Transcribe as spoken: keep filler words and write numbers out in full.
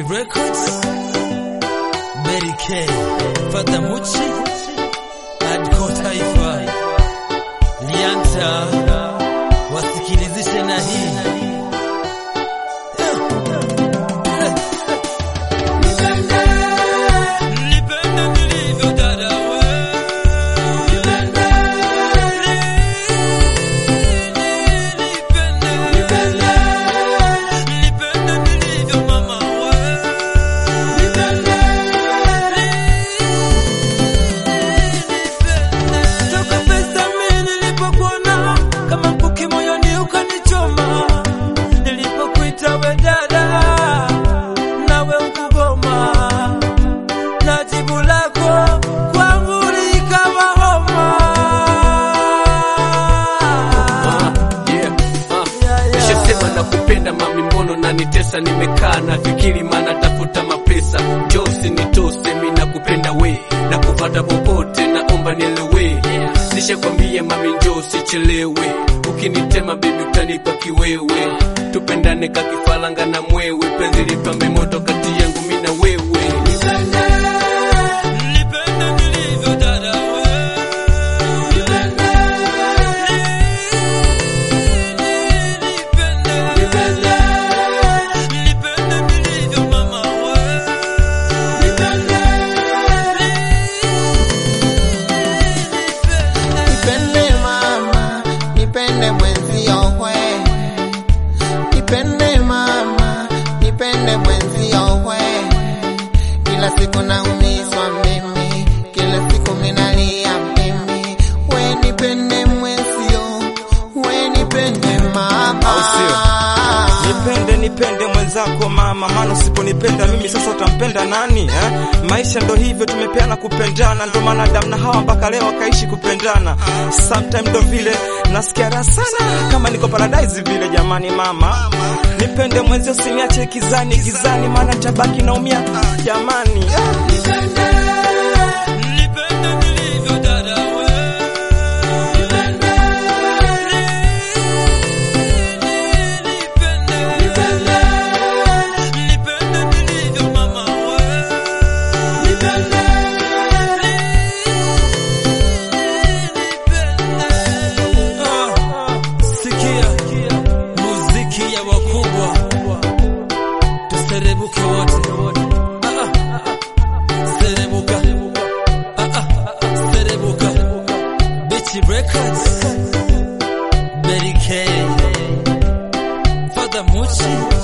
Records, Mary K, Father Muchi, Adko Taifa, Lianta, wasikilizishe na hii. Nakupenda mami, mbono na nitesa, nimekaa na fikiri mana tafuta mapesa. Jose nitose, mi nakupenda we, nakupata popote, naomba nielewe. Nishakwambia mami njoo sichelewe, ukinitema baby utanipa kiwewe. Tupendane kakifalanga na mwewe, penzi lipambe moto kati yangu mimi na wewe. Nipende mama, nipende mwenzio we. Kila siku naumizwa mimi, kila siku minalia mimi. We nipende mwenzio, we nipende mama. Nipende nipende mwenzako mama, maana usiponipenda mimi sasa utampenda nani eh? Maisha ndo hivyo, tumepeana kupendana, ndo maana Adam na Hawa mpaka leo wakaishi kupendana. Sometimes ndo vile nasikia raha sana kama niko paradise vile. Jamani mama, nipende mwenzio, usiniache kizani kizani, maana tabaki naumia jamani. Serebuke wote, ah ah, serebuka, ah ah, serebuka. Bitchy Records, Mary K, Father Muchi.